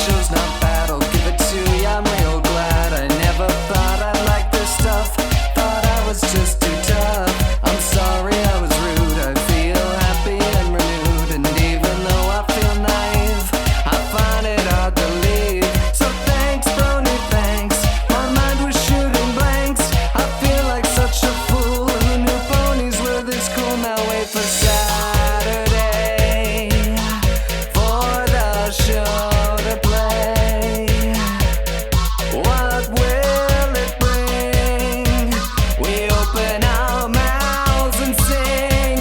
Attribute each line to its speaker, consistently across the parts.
Speaker 1: show's not bad, I'll give it to you, I'm real glad. I never thought I'd like this stuff, thought I was just too tough. I'm sorry I was rude, I feel happy and renewed. And even though I feel naive, I find it hard to leave. So thanks, Brony, thanks. My mind was shooting blanks. I feel like such a fool, and the new ponies were this cool. Now wait for Saturday for the show to play. What will it bring? We open our mouths and sing.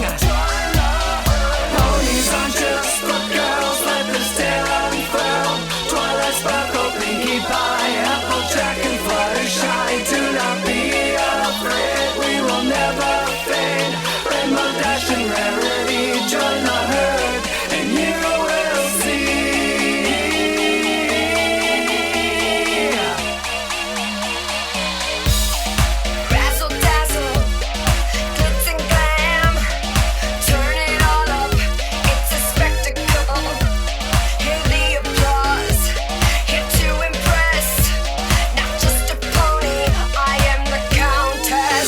Speaker 1: Ponies aren't just for girls, let this tale unfurl. Twilight sparkle, pinkie pie, applejack and fluttershy. Do not be afraid, we will never fade. Rainbow Dash and Rarity, join the herd, and you will see.
Speaker 2: Razzle dazzle, glitz and glam, turn it all up, it's a spectacle. Hear the applause, here to impress. Not just a pony, I am the countess.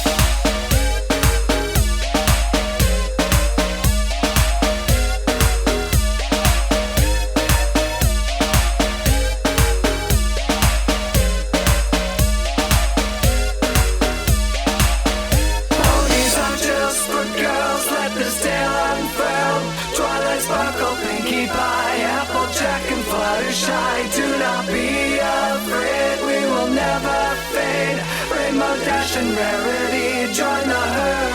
Speaker 1: Ponies aren't just for girls, let this tale unfurl. Twilight sparkle, pinkie pie, applejack and fluttershy. Do not be afraid, we will never fade. Rainbow Dash and Rarity, join the herd.